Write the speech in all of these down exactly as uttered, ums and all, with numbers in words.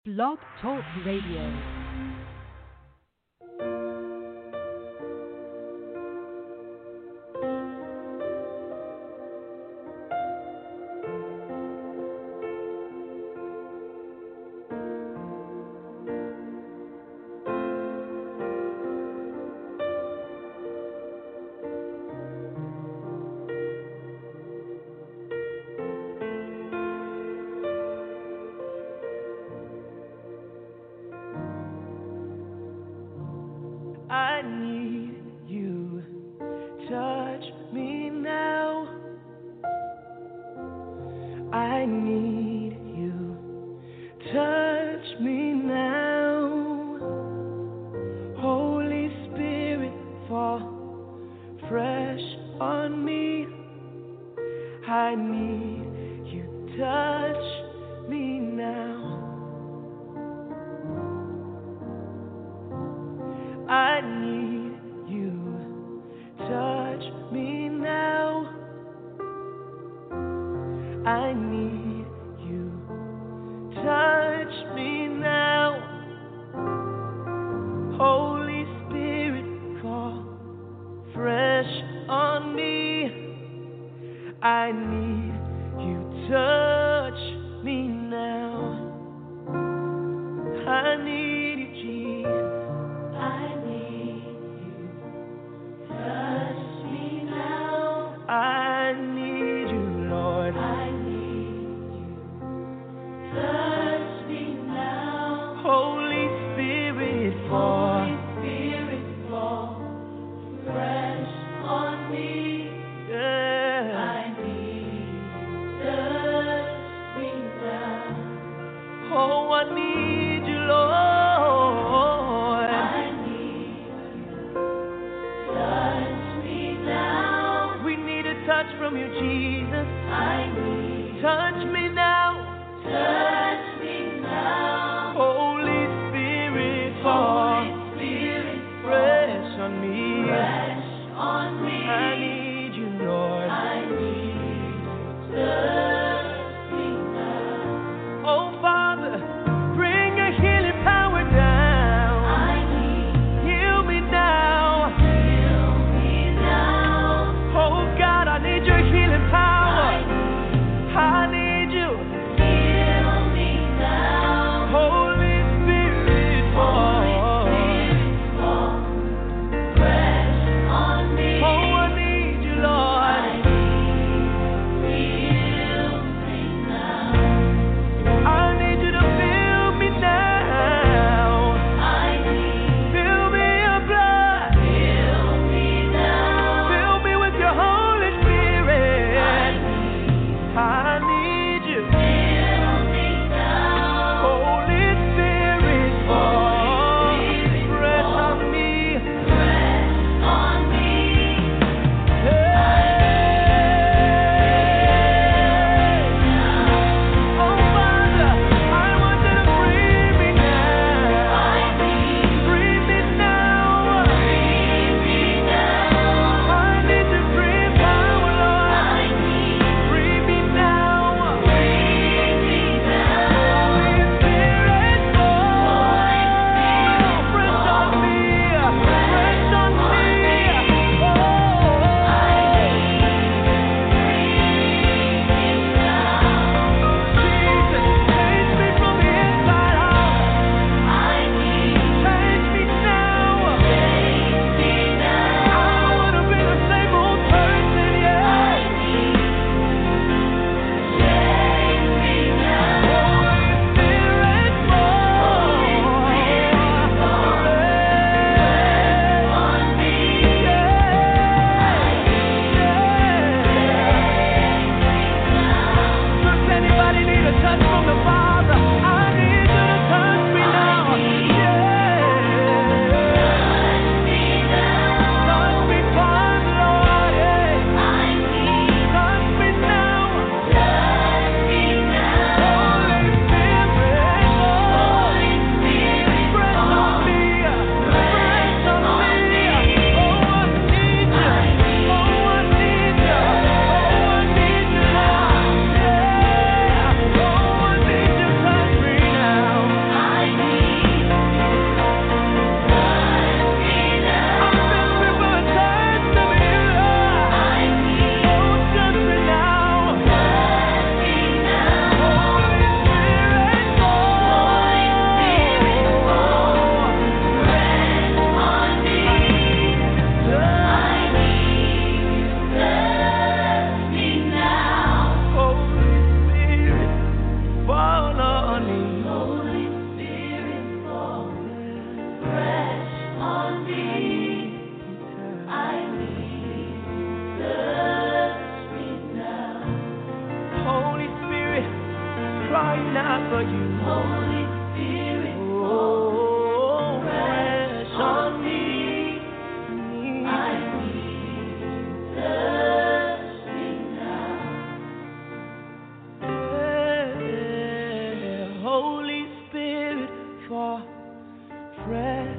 Blog Talk Radio. I need you, touch me now. I need you, touch me now. Holy Spirit, fall fresh on me. I need you, touch me now. I need you, touch me now. I need you, touch me now. Holy Spirit, fall fresh on me. I need you, touch me now. I need you, Jesus. I need you, touch me now. I need you, Lord. I need you, touch me now. Holy Spirit, fall. Holy Spirit, fall fresh on me. Yeah. I need you, touch me now. Oh, I need you, Lord.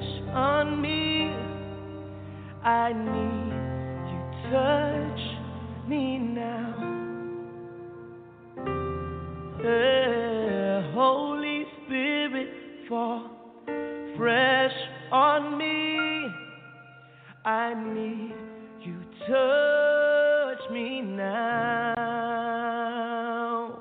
touch on me. I need you touch me now. Uh, Holy Spirit, fall fresh on me. I need you touch me now.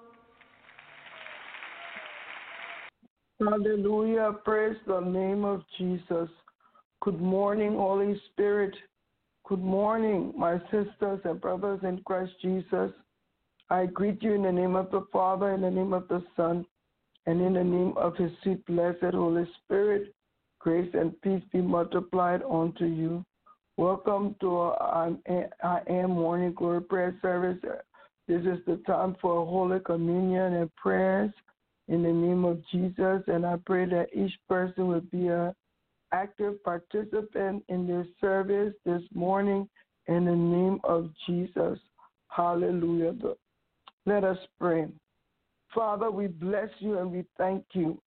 Hallelujah. Praise the name of Jesus. Good morning, Holy Spirit. Good morning, my sisters and brothers in Christ Jesus. I greet you in the name of the Father, in the name of the Son, and in the name of his sweet, blessed Holy Spirit. Grace and peace be multiplied unto you. Welcome to our I Am Morning Glory Prayer Service. This is the time for Holy Communion and prayers in the name of Jesus, and I pray that each person will be an active participant in this service this morning in the name of Jesus. Hallelujah. Let us pray. Father, we bless you and we thank you.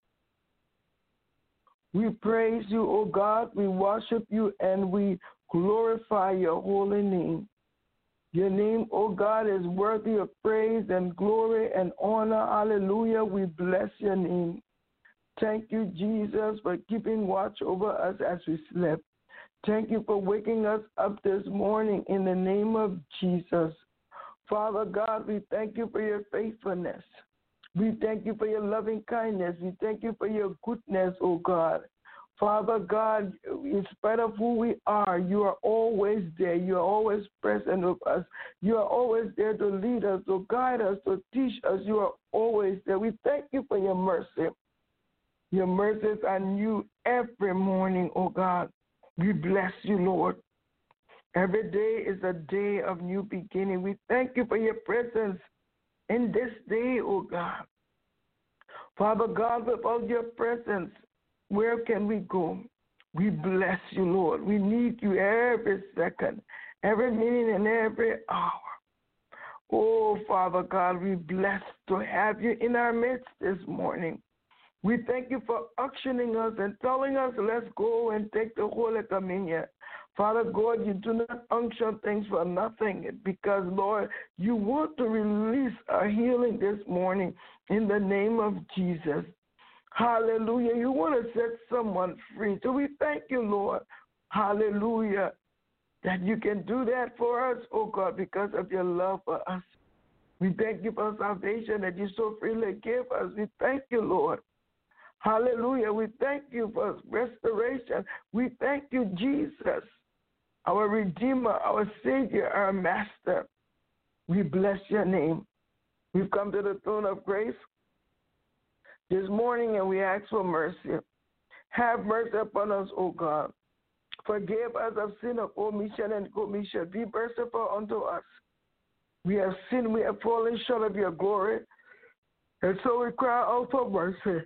We praise you, O God. We worship you and we glorify your holy name. Your name, O God, is worthy of praise and glory and honor. Hallelujah. We bless your name. Thank you, Jesus, for keeping watch over us as we slept. Thank you for waking us up this morning in the name of Jesus. Father God, we thank you for your faithfulness. We thank you for your loving kindness. We thank you for your goodness, O God. Father God, in spite of who we are, you are always there. You are always present with us. You are always there to lead us, to guide us, to teach us. You are always there. We thank you for your mercy. Your mercies are new every morning, oh God. We bless you, Lord. Every day is a day of new beginning. We thank you for your presence in this day, oh God. Father God, without your presence, where can we go? We bless you, Lord. We need you every second, every minute, and every hour. Oh, Father God, we bless to have you in our midst this morning. We thank you for unctioning us and telling us, let's go and take the Holy Communion. Father God, you do not unction things for nothing because, Lord, you want to release a healing this morning in the name of Jesus. Hallelujah. You want to set someone free. So we thank you, Lord. Hallelujah. That you can do that for us, oh God, because of your love for us. We thank you for salvation that you so freely give us. We thank you, Lord. Hallelujah. We thank you for restoration. We thank you, Jesus, our Redeemer, our Savior, our Master. We bless your name. We've come to the throne of grace this morning, and we ask for mercy. Have mercy upon us, O God. Forgive us of sin of omission and commission. Be merciful unto us. We have sinned, we have fallen short of your glory, and so we cry out for mercy.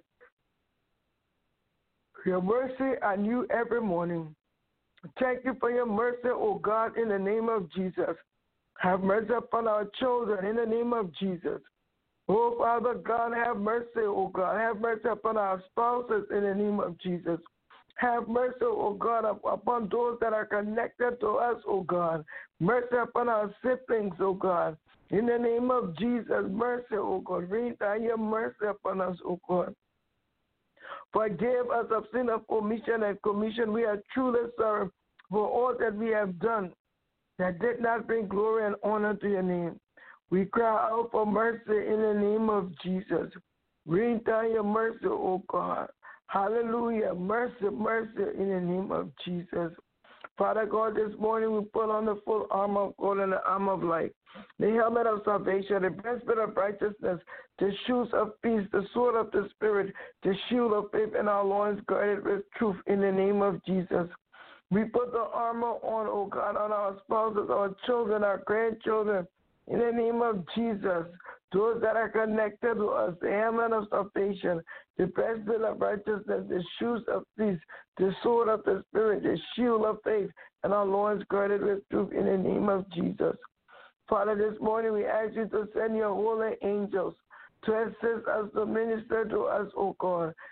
Your mercy are new every morning. Thank you for your mercy, O God, in the name of Jesus. Have mercy upon our children in the name of Jesus. Oh, Father God, have mercy, oh God. Have mercy upon our spouses in the name of Jesus. Have mercy, oh God, upon those that are connected to us, oh God. Mercy upon our siblings, oh God. In the name of Jesus, mercy, oh God. Rain down your mercy upon us, oh God. Forgive us of sin of omission and commission. We are truly sorry for all that we have done that did not bring glory and honor to your name. We cry out for mercy in the name of Jesus. Rain down your mercy, oh God. Hallelujah. Mercy, mercy in the name of Jesus. Father God, this morning we put on the full armor of God and the armor of light, the helmet of salvation, the breastplate of righteousness, the shoes of peace, the sword of the Spirit, the shield of faith, and our loins girded with truth in the name of Jesus. We put the armor on, oh God, on our spouses, our children, our grandchildren, in the name of Jesus. Those that are connected to us, the helmet of salvation, the breastplate of righteousness, the shoes of peace, the sword of the Spirit, the shield of faith, and our loins girded with truth in the name of Jesus. Father, this morning we ask you to send your holy angels to assist us, to minister to us, O God.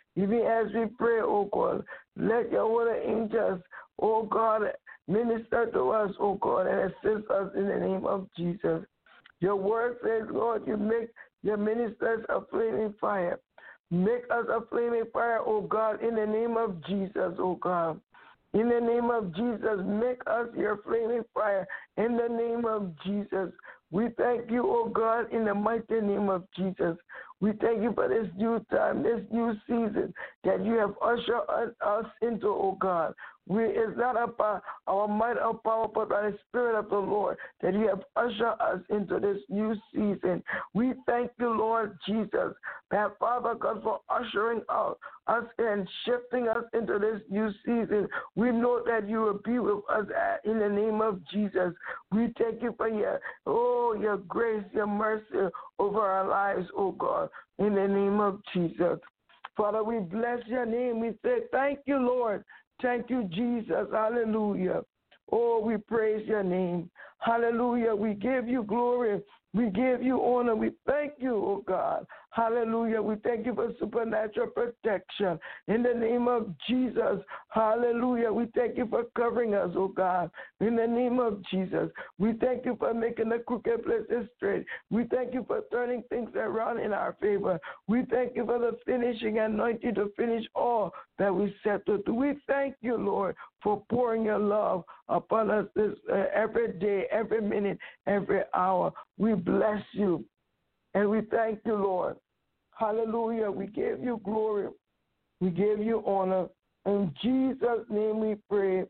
Even as we pray, oh God, let your holy angels, oh God, minister to us, oh God, and assist us in the name of Jesus. Your word says, Lord, you make your ministers a flaming fire. Make us a flaming fire, oh God, in the name of Jesus, oh God. In the name of Jesus, make us your flaming fire. In the name of Jesus, we thank you, oh God, in the mighty name of Jesus. We thank you for this new time, this new season that you have ushered us into, oh God. We, it's not about our might or power, but by the Spirit of the Lord that you have ushered us into this new season. We thank you, Lord Jesus, that Father God, for ushering out us and shifting us into this new season. We know that you will be with us in the name of Jesus. We thank you for your, oh, your grace, your mercy over our lives, oh God, in the name of Jesus. Father, we bless your name. We say thank you, Lord. Thank you, Jesus. Hallelujah. Oh, we praise your name. Hallelujah. We give you glory. We give you honor. We thank you, oh God. Hallelujah. We thank you for supernatural protection. In the name of Jesus. Hallelujah. We thank you for covering us, oh God. In the name of Jesus. We thank you for making the crooked places straight. We thank you for turning things around in our favor. We thank you for the finishing anointing to finish all that we set to do. We thank you, Lord, for pouring your love upon us this uh, every day, every minute, every hour. We bless you. And we thank you, Lord. Hallelujah. We give you glory. We give you honor. In Jesus' name we pray.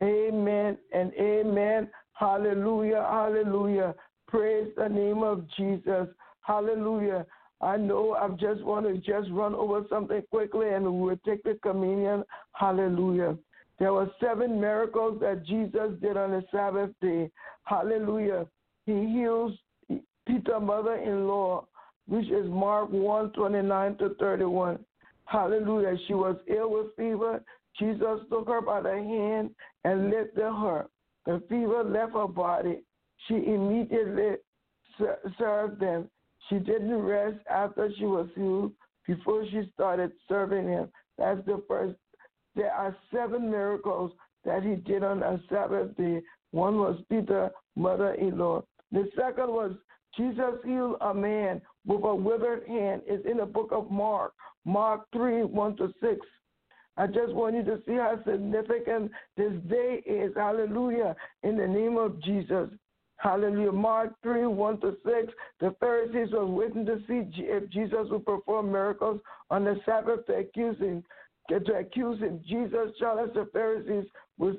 Amen and amen. Hallelujah. Hallelujah. Praise the name of Jesus. Hallelujah. I know I just want to just run over something quickly and we'll take the communion. Hallelujah. There were seven miracles that Jesus did on the Sabbath day. Hallelujah. He heals Peter's mother-in-law, which is Mark one, twenty-nine to thirty-one. Hallelujah. She was ill with fever. Jesus took her by the hand and lifted her. The fever left her body. She immediately served them. She didn't rest after she was healed before she started serving him. That's the first. There are seven miracles that he did on a Sabbath day. One was Peter's mother-in-law. The second was Jesus healed a man with a withered hand. It's in the book of Mark, Mark three, one to six. I just want you to see how significant this day is. Hallelujah. In the name of Jesus. Hallelujah. Mark three, one to six. The Pharisees were waiting to see if Jesus would perform miracles on the Sabbath to accuse him. To accuse him. Jesus challenged the Pharisees was,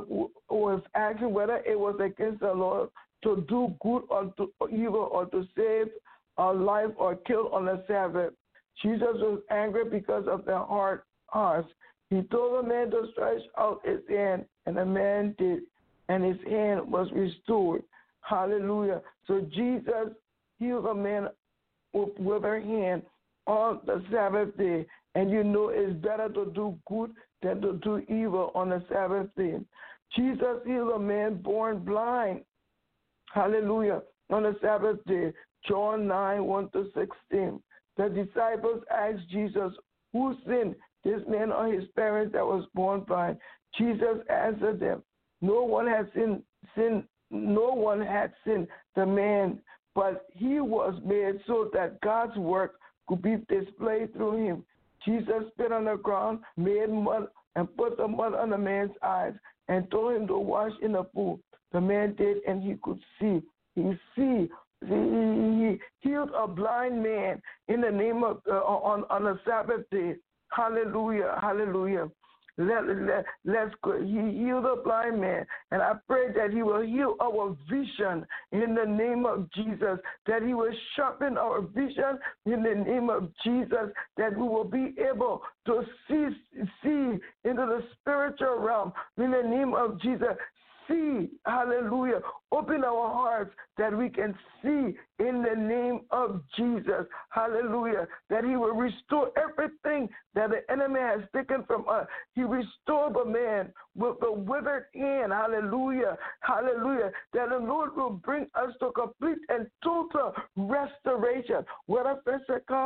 was asking whether it was against the law to do good or to evil or to save a life or kill on the Sabbath. Jesus was angry because of their hard hearts. He told the man to stretch out his hand, and the man did, and his hand was restored. Hallelujah. So Jesus healed a man with withered hand on the Sabbath day. And you know it's better to do good than to do evil on the Sabbath day. Jesus healed a man born blind. Hallelujah. On the Sabbath day. John nine, one to sixteen. The disciples asked Jesus, who sinned, this man or his parents that was born blind? Jesus answered them, no one had sinned, sinned, no one had sinned the man, but he was made so that God's work could be displayed through him. Jesus spit on the ground, made mud, and put the mud on the man's eyes, and told him to wash in the pool. The man did, and he could see. He see. He, he healed a blind man in the name of uh, on on a Sabbath day. Hallelujah, hallelujah. Let, let, let's go. He healed a blind man, and I pray that he will heal our vision in the name of Jesus, that he will sharpen our vision in the name of Jesus, that we will be able to see, see into the spiritual realm in the name of Jesus. See, hallelujah, open our hearts that we can see in the name of Jesus, hallelujah, that he will restore everything that the enemy has taken from us. He restored the man with the withered hand, hallelujah, hallelujah, that the Lord will bring us to complete and total restoration, whether physical,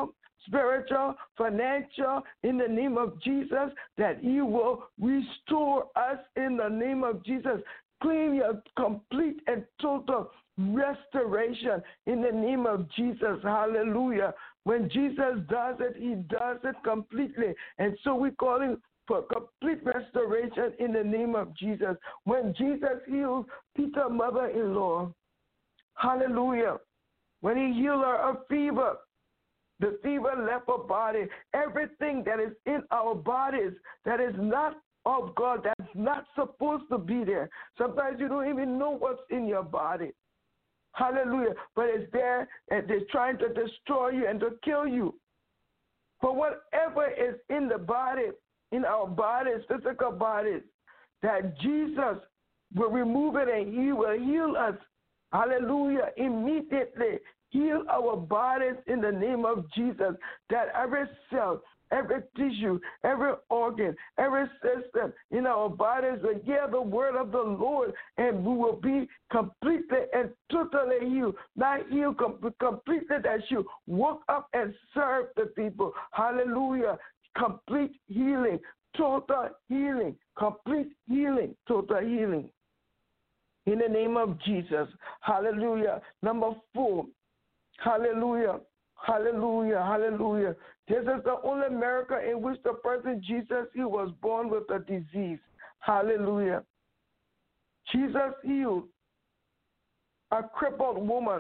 spiritual, financial, in the name of Jesus, that He will restore us in the name of Jesus. Clean your complete and total restoration in the name of Jesus. Hallelujah. When Jesus does it, He does it completely. And so we call Him for complete restoration in the name of Jesus. When Jesus healed Peter's mother-in-law, hallelujah, when He healed her of fever, the fever left her body. Everything that is in our bodies that is not of God, that's not supposed to be there. Sometimes you don't even know what's in your body. Hallelujah. But it's there and they're trying to destroy you and to kill you. But whatever is in the body, in our bodies, physical bodies, that Jesus will remove it and He will heal us. Hallelujah. Immediately heal our bodies in the name of Jesus, that every cell, every tissue, every organ, every system in our bodies will hear the word of the Lord, and we will be completely and totally healed. Not healed com- completely, that you walk up and serve the people. Hallelujah. Complete healing, total healing, complete healing, total healing. In the name of Jesus. Hallelujah. Number four. Hallelujah. Hallelujah. Hallelujah. This is the only miracle in which the person Jesus, He was born with a disease. Hallelujah. Jesus healed a crippled woman.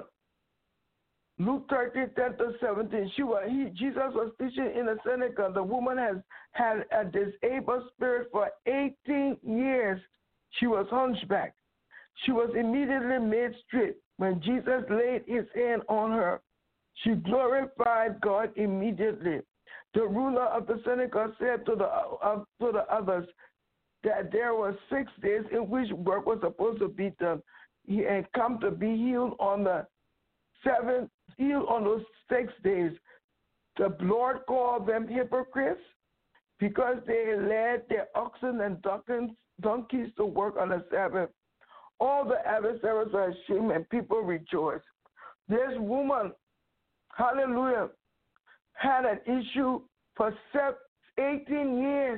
Luke thirteen, ten to seventeen. She was, he, Jesus was teaching in a synagogue. The woman has had a disabled spirit for eighteen years. She was hunchback. She was immediately made straight when Jesus laid His hand on her. She glorified God immediately. The ruler of the synagogue said to the, uh, to the others that there were six days in which work was supposed to be done. He had come to be healed on the seventh, healed on those six days. The Lord called them hypocrites because they led their oxen and donkeys to work on the Sabbath. All the adversaries were ashamed and people rejoiced. This woman, hallelujah, had an issue for eighteen years.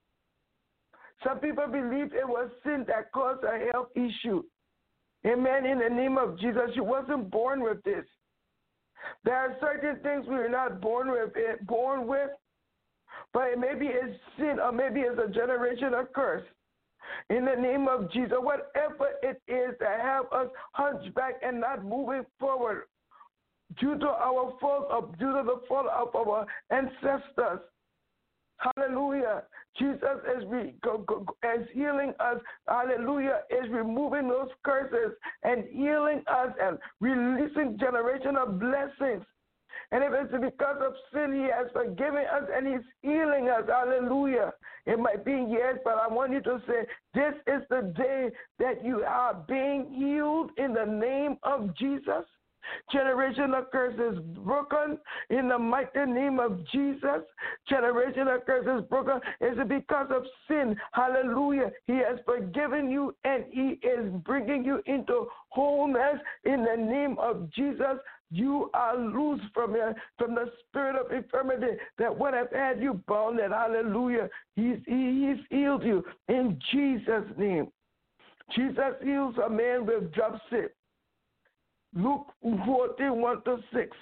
Some people believed it was sin that caused a health issue. Amen. In the name of Jesus, she wasn't born with this. There are certain things we are not born with, born with, but it maybe it's sin or maybe it's a generational curse. In the name of Jesus, whatever it is that have us hunchback and not moving forward due to our fault or due to the fault of our ancestors. Hallelujah. Jesus is, re, go, go, is healing us. Hallelujah. Is removing those curses and healing us and releasing generational blessings. And if it's because of sin, He has forgiven us and He's healing us. Hallelujah. It might be years, but I want you to say, this is the day that you are being healed in the name of Jesus. Generational curses broken in the mighty name of Jesus. Generational curses broken. Is it because of sin? Hallelujah. He has forgiven you and He is bringing you into wholeness in the name of Jesus. You are loose from, your, from the spirit of infirmity that would have had you bound. And hallelujah. He's, he, he's healed you in Jesus' name. Jesus heals a man with dropsy. Luke fourteen, one to six.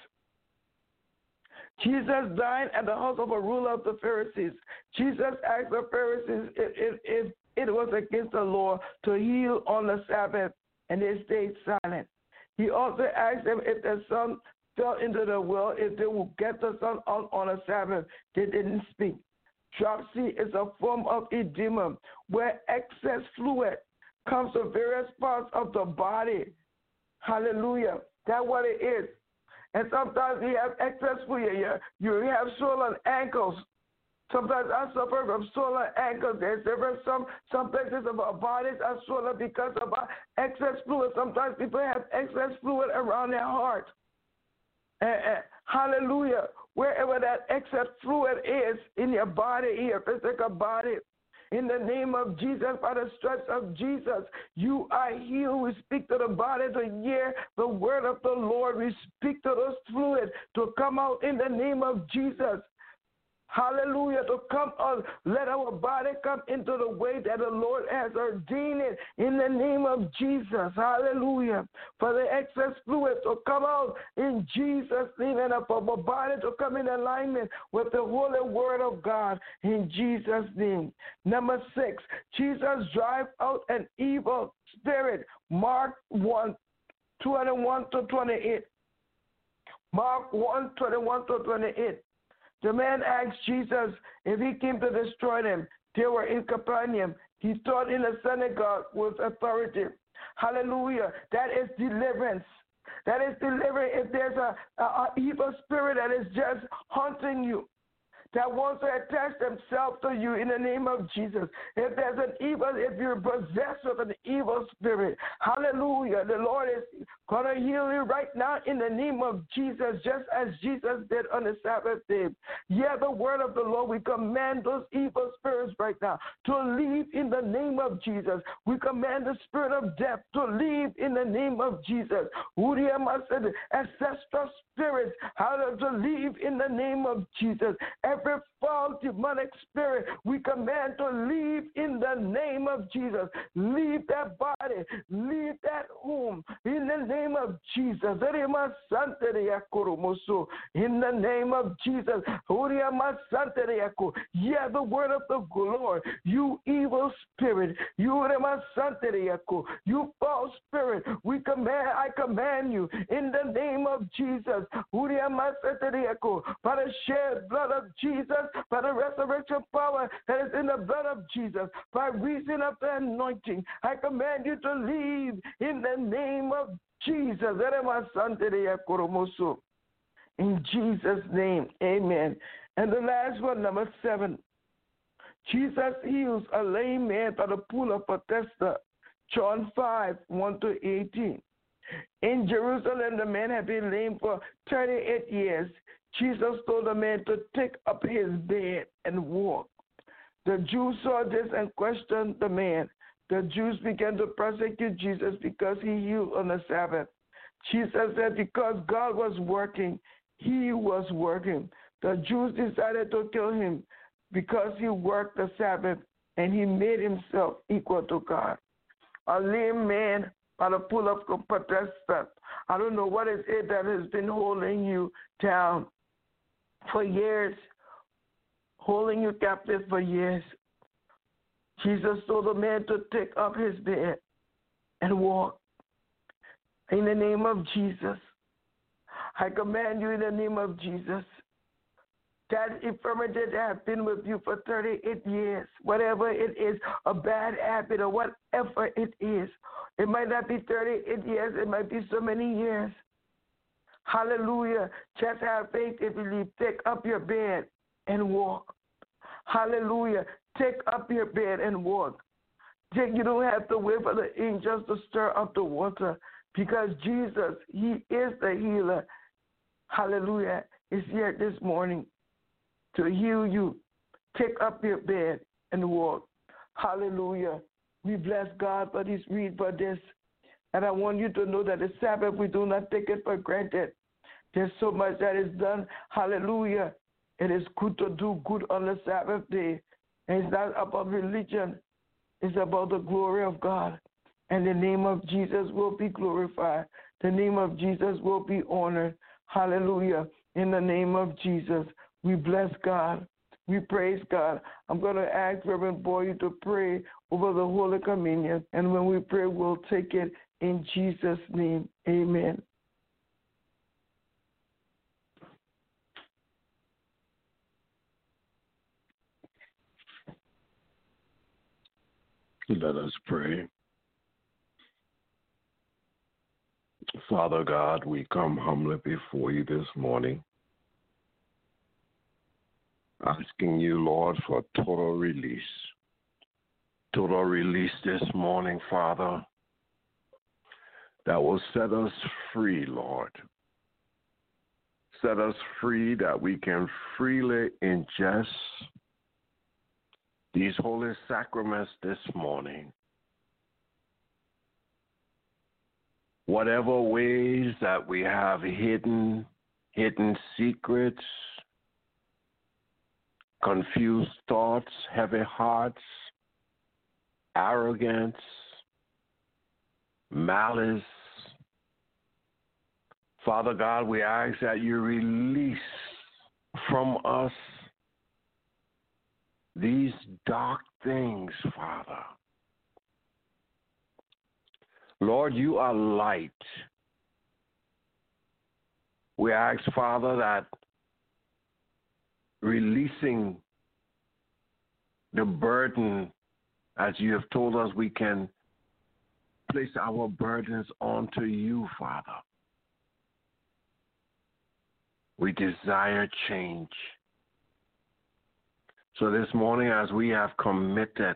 Jesus died at the house of a ruler of the Pharisees. Jesus asked the Pharisees if, if, if it was against the law to heal on the Sabbath, and they stayed silent. He also asked them if their son fell into the well, if they would get the son out on a Sabbath. They didn't speak. Dropsy is a form of edema where excess fluid comes to various parts of the body. Hallelujah. That's what it is. And sometimes we have excess fluid. You, you have swollen ankles. Sometimes I suffer from swollen ankles. There's some, some places of our bodies are swollen because of our excess fluid. Sometimes people have excess fluid around their heart. And, and, hallelujah. Wherever that excess fluid is in your body, in your physical body, In the name of Jesus, by the stripes of Jesus, you are healed. We speak to the body to hear the word of the Lord. We speak to those fluids to come out in the name of Jesus. Hallelujah, to come on, let our body come into the way that the Lord has ordained it in the name of Jesus. Hallelujah. For the excess fluid to come out in Jesus' name, and for our body to come in alignment with the holy word of God in Jesus' name. Number six, Jesus drive out an evil spirit. Mark one, twenty-one to twenty-eight. Mark one, twenty-one to twenty-eight. The man asked Jesus if he came to destroy them. They were in Capernaum. He taught in the synagogue with authority. Hallelujah. That is deliverance. That is deliverance. If there's a, a, a evil spirit that is just haunting you, that wants to attach themselves to you in the name of Jesus. If there's an evil, if you're possessed with an evil spirit, hallelujah, the Lord is going to heal you right now in the name of Jesus, just as Jesus did on the Sabbath day. Yeah, the word of the Lord, we command those evil spirits right now to leave in the name of Jesus. We command the spirit of death to leave in the name of Jesus. Ancestral spirits, how to leave in the name of Jesus. Every false demonic spirit, we command to leave in the name of Jesus. Leave that body, leave that home in the name of Jesus. In the name of Jesus. Yeah, the word of the Lord, you evil spirit, you you false spirit, we command, I command you in the name of Jesus. By the shed blood of Jesus, by the resurrection power that is in the blood of Jesus, by reason of the anointing, I command you to leave in the name of Jesus. In Jesus' name, amen. And the last one, number seven. Jesus heals a lame man by the pool of Bethesda. John five, one to eighteen. In Jerusalem, the man had been lame for thirty-eight years. Jesus told the man to take up his bed and walk. The Jews saw this and questioned the man. The Jews began to persecute Jesus because he healed on the Sabbath. Jesus said because God was working, he was working. The Jews decided to kill him because he worked the Sabbath and he made himself equal to God. A lame man by the pool of Bethesda. I don't know what it is that has been holding you down for years, holding you captive for years. Jesus told the man to take up his bed and walk. In the name of Jesus, I command you in the name of Jesus, that infirmity that has been with you for thirty-eight years, whatever it is, a bad habit or whatever it is, it might not be thirty-eight years, it might be so many years. Hallelujah. Just have faith and believe. Take up your bed and walk. Hallelujah. Take up your bed and walk. Take, you don't have to wait for the angels to stir up the water because Jesus, he is the healer. Hallelujah. Is here this morning to heal you. Take up your bed and walk. Hallelujah. We bless God for this read for this. And I want you to know that the Sabbath, we do not take it for granted. There's so much that is done. Hallelujah. It is good to do good on the Sabbath day. And it's not about religion. It's about the glory of God. And the name of Jesus will be glorified. The name of Jesus will be honored. Hallelujah. In the name of Jesus, we bless God. We praise God. I'm going to ask Reverend Boyd to pray over the Holy Communion. And when we pray, we'll take it in Jesus' name. Amen. Let us pray. Father God, we come humbly before you this morning, asking you, Lord, for total release. Total release this morning, Father, that will set us free, Lord. Set us free that we can freely ingest these holy sacraments this morning. Whatever ways that we have hidden, hidden secrets, confused thoughts, heavy hearts, arrogance, malice, Father God, we ask that you release from us these dark things, Father. Lord, you are light. We ask, Father, that releasing the burden, as you have told us, we can place our burdens onto you, Father. We desire change. So this morning, as we have committed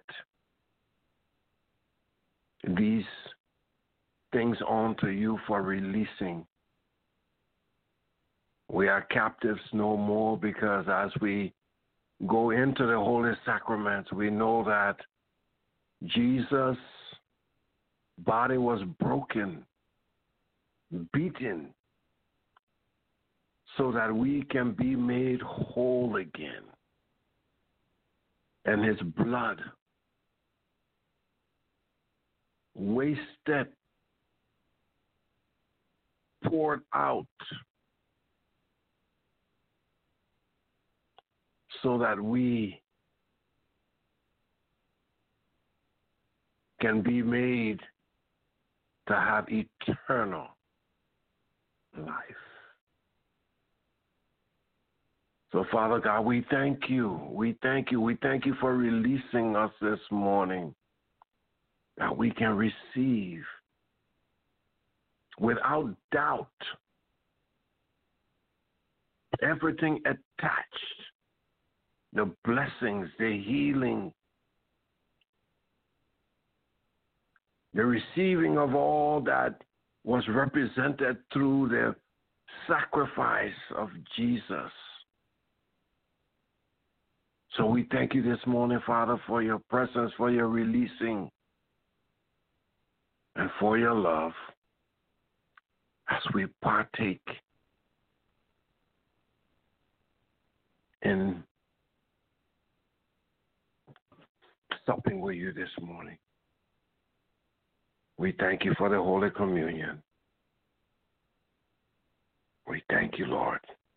these things onto you for releasing, we are captives no more, because as we go into the holy sacraments, we know that Jesus' body was broken, beaten, so that we can be made whole again. And his blood wasted, poured out, so that we can be made to have eternal life. So, Father God, we thank you. We thank you. We thank you for releasing us this morning, that we can receive without doubt everything attached, the blessings, the healing, the receiving of all that was represented through the sacrifice of Jesus. So we thank you this morning, Father, for your presence, for your releasing, and for your love as we partake in supping with you this morning. We thank you for the Holy Communion. We thank you, Lord.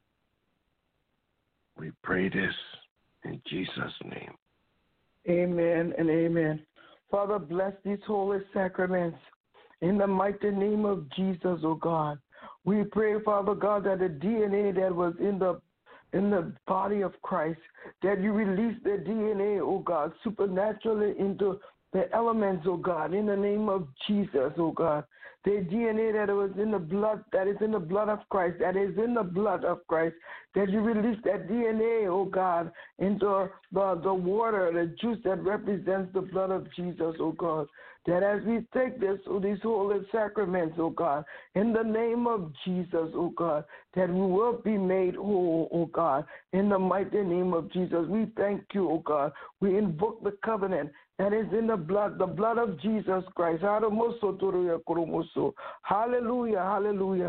We pray this in Jesus' name. Amen and amen. Father, bless these holy sacraments in the mighty name of Jesus, oh God. We pray, Father God, that the D N A that was in the in the body of Christ, that you release the D N A, oh God, supernaturally into the elements, oh God, in the name of Jesus, oh God. The D N A that was in the blood, that is in the blood of Christ, that is in the blood of Christ, that you release that D N A, oh God, into the, the water, the juice that represents the blood of Jesus, oh God. That as we take this, oh, these holy sacraments, oh God, in the name of Jesus, oh God, that we will be made whole, oh God, in the mighty name of Jesus. We thank you, oh God. We invoke the covenant that is in the blood, the blood of Jesus Christ. Hallelujah, hallelujah.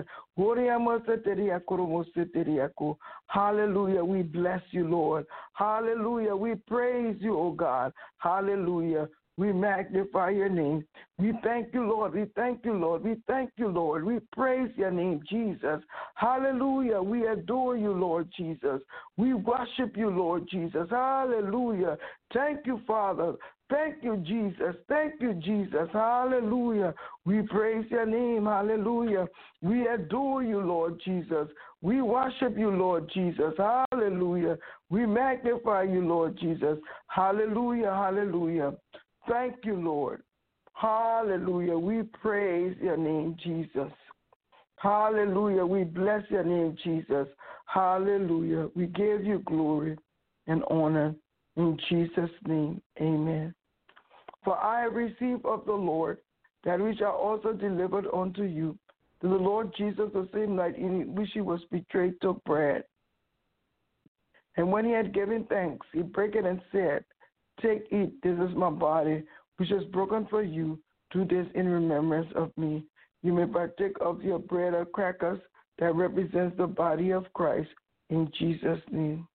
Hallelujah, we bless you, Lord. Hallelujah, we praise you, oh God. Hallelujah. We magnify your name. We thank you, Lord. We thank you, Lord. We thank you, Lord. We praise your name, Jesus. Hallelujah. We adore you, Lord Jesus. We worship you, Lord Jesus. Hallelujah. Thank you, Father. Thank you, Jesus. Thank you, Jesus. Hallelujah. We praise your name. Hallelujah. We adore you, Lord Jesus. We worship you, Lord Jesus. Hallelujah. We magnify you, Lord Jesus. Hallelujah. Hallelujah. Thank you, Lord. Hallelujah. We praise your name, Jesus. Hallelujah. We bless your name, Jesus. Hallelujah. We give you glory and honor in Jesus' name. Amen. For I have received of the Lord that which I also delivered unto you. To the Lord Jesus, the same night in which he was betrayed, took bread. And when he had given thanks, he brake it and said, Take, eat, this is my body, which is broken for you. Do this in remembrance of me. You may partake of your bread or crackers that represents the body of Christ in Jesus' name.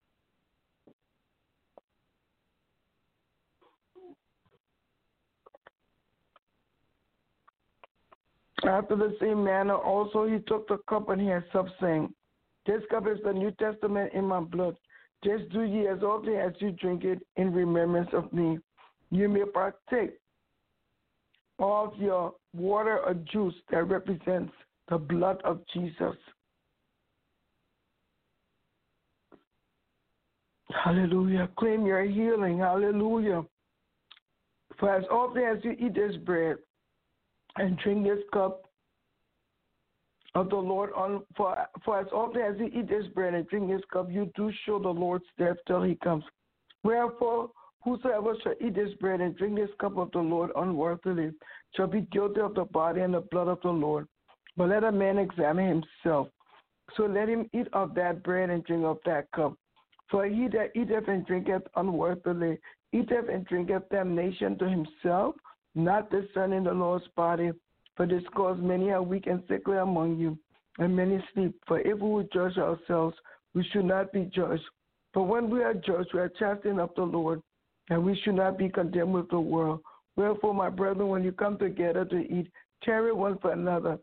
After the same manner, also he took the cup and he had supped, saying, This cup is the New Testament in my blood. This do ye as often as you drink it in remembrance of me. You may partake of your water or juice that represents the blood of Jesus. Hallelujah. Claim your healing. Hallelujah. For as often as you eat this bread and drink this cup of the Lord, on for, for as often as you eat this bread and drink this cup, you do show the Lord's death till he comes. Wherefore, whosoever shall eat this bread and drink this cup of the Lord unworthily shall be guilty of the body and the blood of the Lord. But let a man examine himself. So let him eat of that bread and drink of that cup. For he that eateth and drinketh unworthily eateth and drinketh damnation to himself, not discerning the Lord's body. For this cause many are weak and sickly among you, and many sleep. For if we would judge ourselves, we should not be judged. But when we are judged, we are chastened of the Lord, and we should not be condemned with the world. Wherefore, my brethren, when you come together to eat, tarry one for another.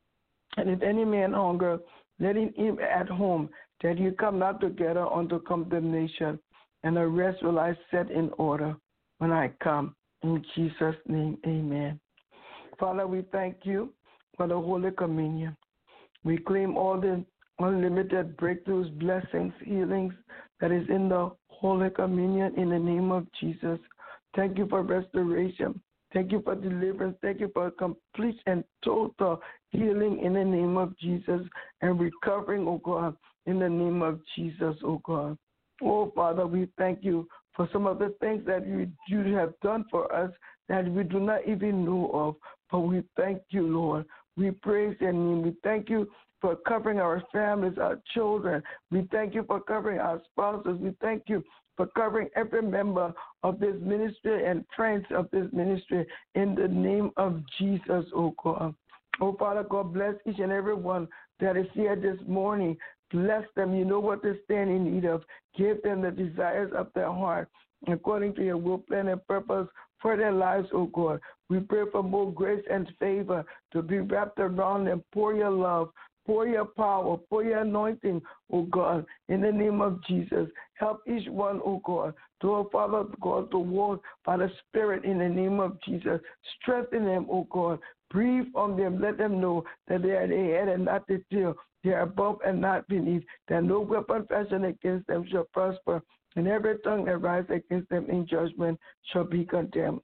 And if any man hunger, let him eat at home, that you come not together unto condemnation. And the rest will I set in order when I come. In Jesus' name, amen. Father, we thank you for the Holy Communion. We claim all the unlimited breakthroughs, blessings, healings that is in the Holy Communion in the name of Jesus. Thank you for restoration. Thank you for deliverance. Thank you for complete and total healing in the name of Jesus and recovering, oh God, in the name of Jesus, oh God. Oh, Father, we thank you for some of the things that you, you have done for us that we do not even know of. But we thank you, Lord. We praise your name. We thank you for covering our families, our children. We thank you for covering our spouses. We thank you for covering every member of this ministry and friends of this ministry in the name of Jesus, oh God. Oh, Father God, bless each and every one that is here this morning. Bless them. You know what they stand in need of. Give them the desires of their heart according to your will, plan, and purpose for their lives, oh God. We pray for more grace and favor to be wrapped around them. Pour your love, pour your power, pour your anointing, oh God, in the name of Jesus. Help each one, oh God, to, oh Father God, to walk by the Spirit in the name of Jesus. Strengthen them, oh God. Breathe on them. Let them know that they are the head and not the tail. They are above and not beneath. That no weapon fashioned against them shall prosper, and every tongue that rises against them in judgment shall be condemned.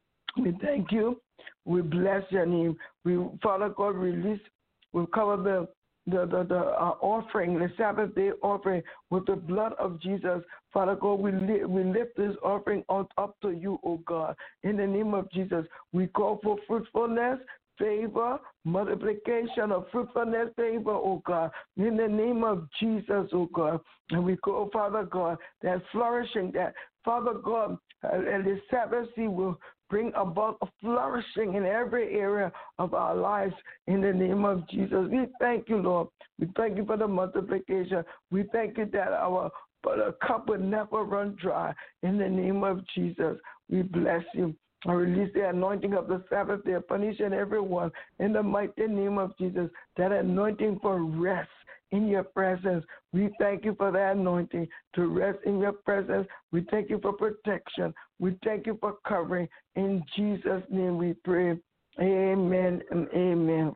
We thank you. We bless your name. We, Father God, release, we cover the the, the, the uh, offering, the Sabbath day offering with the blood of Jesus. Father God, we, li- we lift this offering on, up to you, oh God. In the name of Jesus, we call for fruitfulness, favor, multiplication of fruitfulness, favor, oh God, in the name of Jesus, oh God. And we call, Father God, that flourishing, that, Father God, uh, and the Sabbath seed will bring about a flourishing in every area of our lives in the name of Jesus. We thank you, Lord. We thank you for the multiplication. We thank you that our but a cup will never run dry in the name of Jesus. We bless you. I release the anointing of the Sabbath day upon each and every one in the mighty name of Jesus, that anointing for rest in your presence. We thank you for that anointing to rest in your presence. We thank you for protection. We thank you for covering. In Jesus' name we pray. Amen and amen.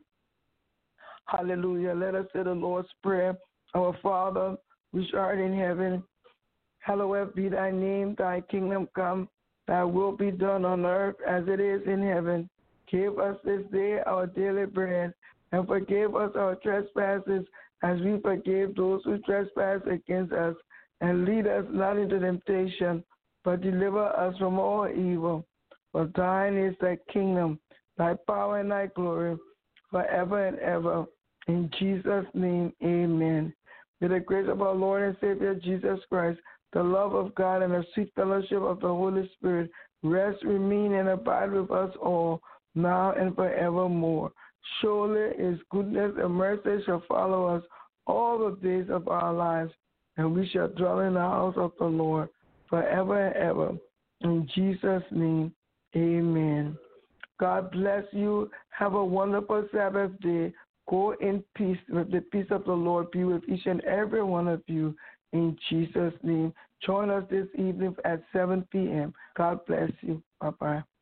Hallelujah. Let us say the Lord's Prayer. Our Father, which art in heaven, hallowed be thy name. Thy kingdom come. Thy will be done on earth as it is in heaven. Give us this day our daily bread, and forgive us our trespasses as we forgive those who trespass against us. And lead us not into temptation, but deliver us from all evil. For thine is thy kingdom, thy power, and thy glory, forever and ever. In Jesus' name, amen. May the grace of our Lord and Savior Jesus Christ, the love of God, and the sweet fellowship of the Holy Spirit rest, remain, and abide with us all, now and forevermore. Surely His goodness and mercy shall follow us all the days of our lives, and we shall dwell in the house of the Lord forever and ever. In Jesus' name, amen. God bless you. Have a wonderful Sabbath day. Go in peace. With the peace of the Lord be with each and every one of you. In Jesus' name. Join us this evening at seven p.m. God bless you. Bye-bye.